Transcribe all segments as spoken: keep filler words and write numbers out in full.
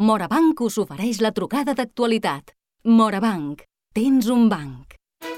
Morabanc us ofereix la trucada d'actualitat. Morabanc, tens un banc.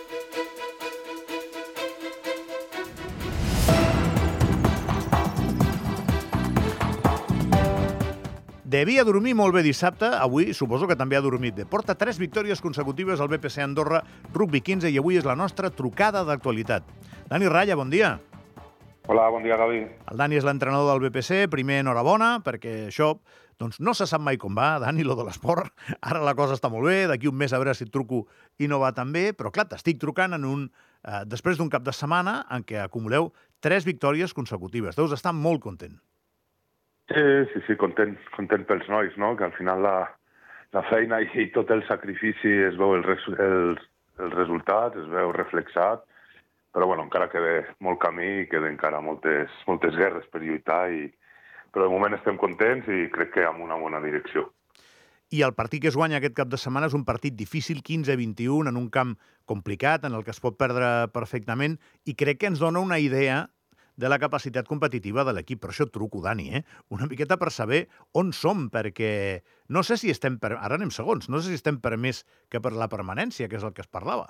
Devia dormir molt bé dissabte, avui suposo que també ha dormit bé. Porta tres victòries consecutives al B P C Andorra Rugby quinze i avui és la nostra trucada d'actualitat. Dani Ralla, bon dia. Hola, bon dia, Gavi. El Dani és l'entrenador del B P C. Primer, enhorabona, perquè això doncs, no se sap mai com va, Dani, lo de l'esport. Ara la cosa està molt bé, d'aquí un mes a veure si et truco i no va tan bé, però clar, t'estic trucant en un, eh, després d'un cap de setmana en què acumuleu tres victòries consecutives. Deus estar molt content. Sí, sí, sí, content, content pels nois, no? Que al final la, la feina i, i tot el sacrifici es veu el, res, el, el resultat, es veu reflexat, però bueno, encara queda molt camí i queden encara moltes, moltes guerres per lluitar, i, però de moment estem contents i crec que amb una bona direcció. I el partit que es guanya aquest cap de setmana és un partit difícil, quinze a vint-i-un, en un camp complicat, en el que es pot perdre perfectament, i crec que ens dona una idea de la capacitat competitiva de l'equip. Per això et truco, Dani, eh? Una miqueta per saber on som, perquè no sé si estem per... Ara anem segons, no sé si estem per més que per la permanència, que és el que es parlava.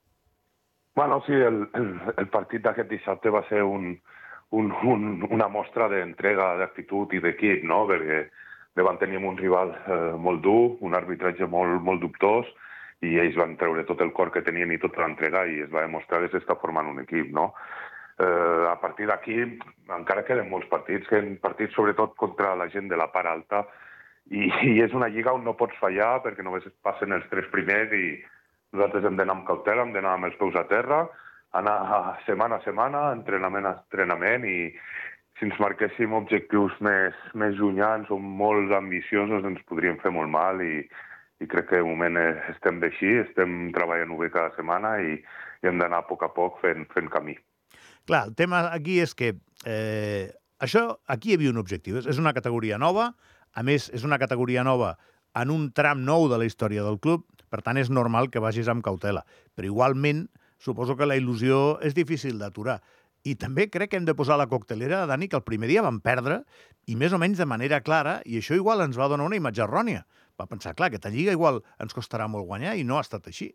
Bueno, sí, el, el, el partit d'aquest dissabte va ser un, un, un, una mostra d'entrega, d'actitud i d'equip, no? Perquè van tenir un rival eh, molt dur, un arbitratge molt, molt dubtós, i ells van treure tot el cor que tenien i tota l'entrega i es va demostrar que s'està formant un equip, no? Uh, a partir d'aquí encara queden molts partits, queden partits sobretot contra la gent de la part alta, i, i és una lliga on no pots fallar perquè només passen els tres primers i nosaltres hem d'anar amb cautela, hem d'anar amb els peus a terra, anar setmana a setmana, entrenament a entrenament, i si ens marquéssim objectius més, més llunyans o molt ambiciosos ens podríem fer molt mal, i, i crec que de moment estem d'així, estem treballant bé cada setmana i, i hem d'anar a poc a poc fent, fent camí. Clar, el tema aquí és que eh, això, aquí hi havia un objectiu. És una categoria nova, a més, és una categoria nova en un tram nou de la història del club, per tant, és normal que vagis amb cautela. Però igualment, suposo que la il·lusió és difícil d'aturar. I també crec que hem de posar la coctelera, Dani, que el primer dia vam perdre, i més o menys de manera clara, i això igual ens va donar una imatge errònia. Va pensar, clar, aquesta lliga igual ens costarà molt guanyar, i no ha estat així.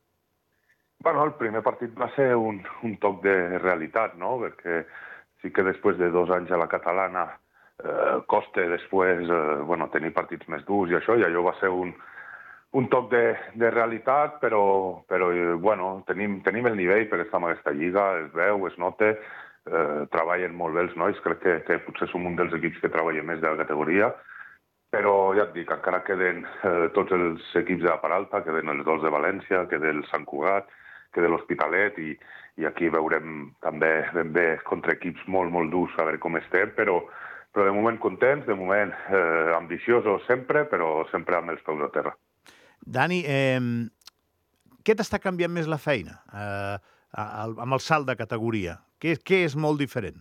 Bueno, el primer partit va ser un, un toc de realitat, no? Perquè sí que després de dos anys a la catalana eh, costa després eh, bueno, tenir partits més durs i això, i allò va ser un, un toc de, de realitat, però, però eh, bueno, tenim, tenim el nivell per estar en aquesta lliga, es veu, es nota, eh, treballen molt bé els nois, crec que, que potser som un dels equips que treballa més de la categoria, però ja et dic, encara queden eh, tots els equips de la part alta, queden els dos de València, queda el Sant Cugat, que de l'Hospitalet, i, i aquí veurem també ben bé contra equips molt, molt durs a veure com estem, però, però de moment contents, de moment eh, ambiciosos sempre, però sempre amb els peus a terra. Dani, eh, què t'està canviant més la feina eh, amb el salt de categoria? Què, què és molt diferent?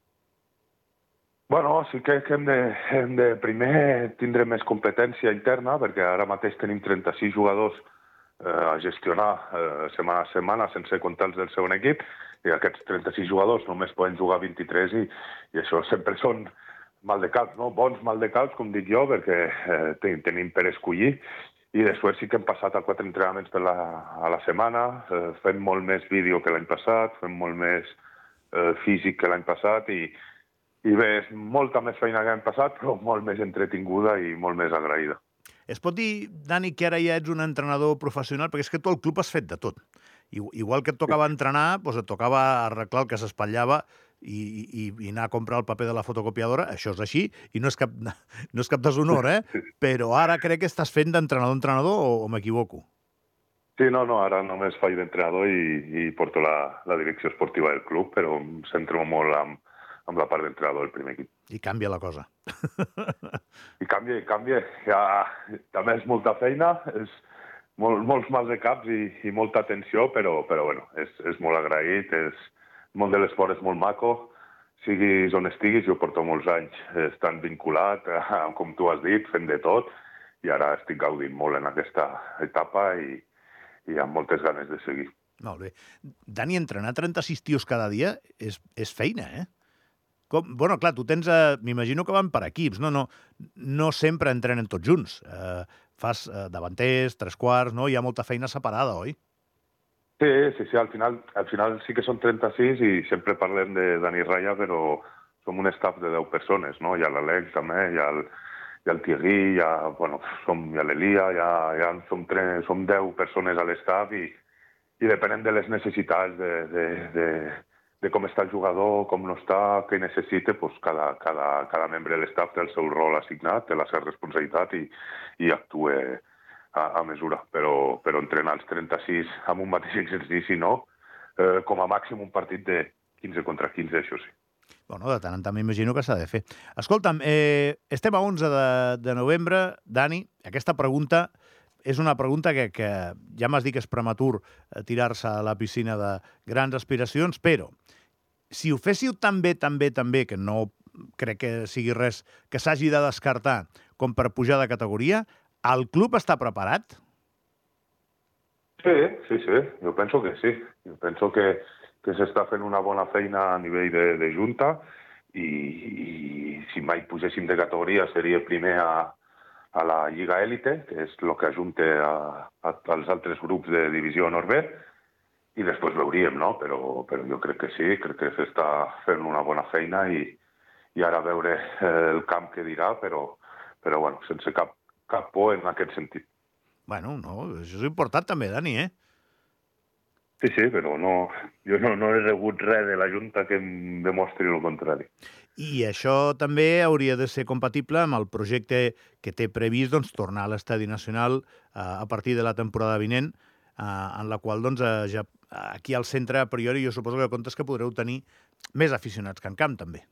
Bueno, sí que hem de, hem de primer tindre més competència interna, perquè ara mateix tenim trenta-sis jugadors a gestionar eh, setmana a setmana sense comptar els del segon equip, i aquests trenta-sis jugadors només poden jugar vint-i-tres, i, i això sempre són maldecaps, no? Bons maldecaps, com dic jo, perquè eh, ten, tenim per escollir, i després sí que hem passat a quatre entrenaments per la, a la setmana, eh, fem molt més vídeo que l'any passat, fem molt més eh, físic que l'any passat, i, i bé, és molta més feina que l'any passat, però molt més entretinguda i molt més agraïda. Es pot dir, Dani, que ara ja ets un entrenador professional, perquè és que tu al club has fet de tot. Igual que et tocava entrenar, doncs et tocava arreglar el que s'espatllava i, i, i anar a comprar el paper de la fotocopiadora, això és així, i no és cap, no és cap deshonor, eh? Però ara crec que estàs fent d'entrenador-entrenador o, o m'equivoco? Sí, no, no, ara només faig d'entrenador i, i porto la, la direcció esportiva del club, però em centro molt amb, amb la part d'entrenador del primer equip. I canvia la cosa. I canvia, i canvia. Ja, també és molta feina, és molt, molts mals de caps i, i molta atenció, però, però bueno, és, és molt agraït, és, el món de l'esport és molt maco, siguis on estiguis, jo porto molts anys estant vinculat, com tu has dit, fent de tot, i ara estic gaudint molt en aquesta etapa i, i amb moltes ganes de seguir. Molt bé. Dani, entrenar trenta-sis tios cada dia és, és feina, eh? Com, bueno, clar, tu tens... Eh, m'imagino que van per equips, no? No, no sempre entrenen tots junts. Eh, fas eh, davanters, tres quarts, no? Hi ha molta feina separada, oi? Sí, sí, sí, al final, al final sí que són trenta-sis i sempre parlem de Dani Raya, però som un staff de deu persones, no? Hi ha l'Alex també, hi ha el, hi ha el Thierry, hi ha, bueno, som, hi ha l'Elia, hi ha, hi ha, som, tres, som deu persones a l'staff i, i depenent de les necessitats de, de, de, de com està el jugador, com no està, què necessita, pues cada, cada, cada membre de l'staff té el seu rol assignat, té la seva responsabilitat i, i actua a, a mesura. Però, però entrenar els trenta-sis amb un mateix exercici, no, eh, com a màxim un partit de quinze contra quinze, això sí. Bueno, de tant en tant m'imagino que s'ha de fer. Escolta'm, eh, estem a onze de, de novembre. Dani, aquesta pregunta és una pregunta que, que ja m'has dit que és prematur tirar-se a la piscina de grans aspiracions, però si ho féssiu tan bé, tan bé, tan bé, que no crec que sigui res que s'hagi de descartar com per pujar de categoria, el club està preparat? Sí, sí, sí, jo penso que sí. Jo penso que, que s'està fent una bona feina a nivell de, de junta i, i si mai pugéssim de categoria seria primer a, a la Lliga Élite, que és el que ajunta a, a, als altres grups de divisió Nord-B, i després veuríem, no? Però, però jo crec que sí, crec que s'està fent una bona feina i, i ara veure el camp que dirà, però, però bueno, sense cap, cap por en aquest sentit. Bueno, no, això és important també, Dani, eh? Sí, sí, però no, jo no, no he rebut res de la Junta que em demostri el contrari. I això també hauria de ser compatible amb el projecte que té previst doncs, tornar a l'Estadi Nacional eh, a partir de la temporada vinent, eh, en la qual doncs, eh, ja, aquí al centre, a priori, jo suposo que comptes que podreu tenir més aficionats que en camp, també.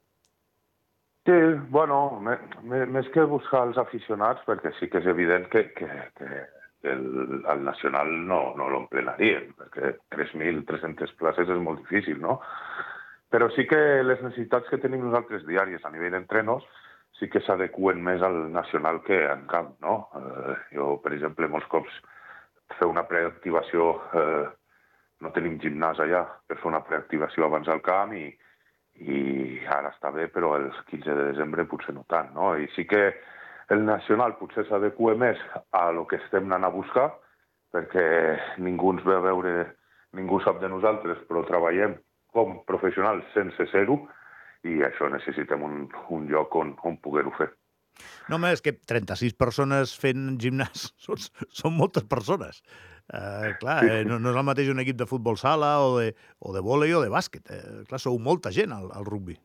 Sí, bueno, més que buscar els aficionats, perquè sí que és evident que, que, que el, el Nacional no, no l'omplenarien, perquè tres mil tres-centes places és molt difícil, no? Però sí que les necessitats que tenim nosaltres diàries a nivell d'entrenos sí que s'adeqüen més al Nacional que en camp, no? Eh, jo, per exemple, molts cops fer una preactivació, eh, no tenim gimnàs allà, per fer una preactivació abans al camp i, i ara està bé, però el quinze de desembre potser no tant, no? I sí que el Nacional potser s'adequa més a lo que estem anant a buscar, perquè ningú ens ve a veure, ningú sap de nosaltres, però treballem com professionals sense ser-ho, i això necessitem un, un lloc on, on poder-ho fer. No, home, és que trenta-sis persones fent gimnàs són, són moltes persones. Uh, clar, eh, no, no és el mateix un equip de futbol sala o de, o de vòlei o de bàsquet. Eh, clar, sou molta gent al, al rugby.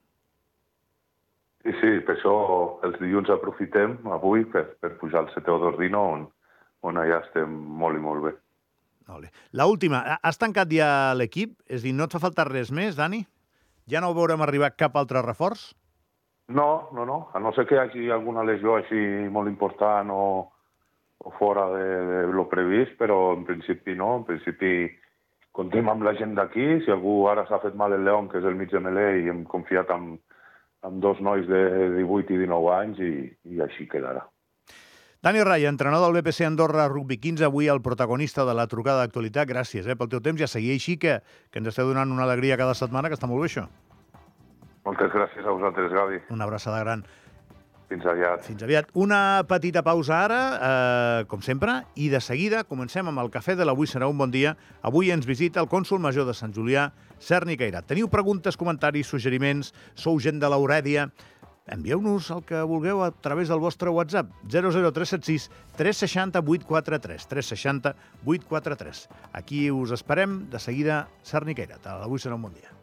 Sí, sí, per això els dilluns aprofitem avui per, per pujar al C T O d'Ordino, on, on allà estem molt i molt bé. La última, has tancat ja l'equip? És a dir, no et fa faltar res més, Dani? Ja no veurem arribar cap altre reforç? No, no, no. A no ser que hi hagi alguna lesió així molt important o, o fora de, de lo previst, però en principi no. En principi contem amb la gent d'aquí. Si algú ara s'ha fet mal el León, que és el mig de Melé, i hem confiat en, en dos nois de divuit i dinou anys i, i així quedarà. Dani Raya, entrenador del B P C Andorra Rugby quinze, avui el protagonista de la trucada d'actualitat. Gràcies eh, pel teu temps i a seguir així, que, que ens esteu donant una alegria cada setmana, que està molt bé això. Moltes gràcies a vosaltres, Gavi. Una abraçada gran. Fins aviat. Fins aviat. Una petita pausa ara, eh, com sempre, i de seguida comencem amb el cafè de l'Avui serà un bon dia. Avui ens visita el cònsol major de Sant Julià, Serni Cairat. Teniu preguntes, comentaris, suggeriments, sou gent de l'Aurèdia? Envieu-nos el que vulgueu a través del vostre WhatsApp, zero zero tres set sis tres sis zero vuit quatre tres, tres sis zero vuit quatre tres. Aquí us esperem de seguida, Serni Cairat. Avui serà un bon dia.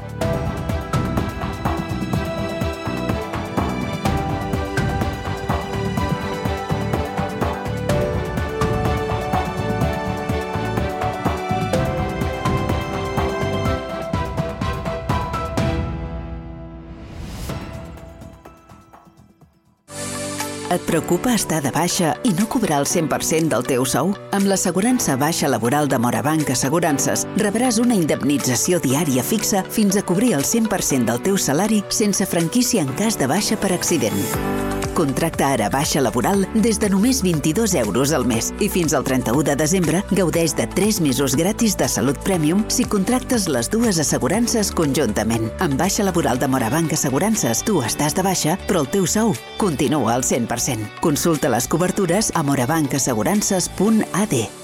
Et preocupa estar de baixa i no cobrar el cent per cent del teu sou? Amb l'assegurança baixa laboral de Morabanc Assegurances rebràs una indemnització diària fixa fins a cobrir el cent per cent del teu salari sense franquícia en cas de baixa per accident. Contracta ara baixa laboral des de només vint-i-dos euros al mes i fins al trenta-u de desembre gaudeix de tres mesos gratis de Salut Premium si contractes les dues assegurances conjuntament. Amb baixa laboral de Morabanc Assegurances, tu estàs de baixa, però el teu sou continua al cent per cent. Consulta les cobertures a morabanc assegurances punt a d.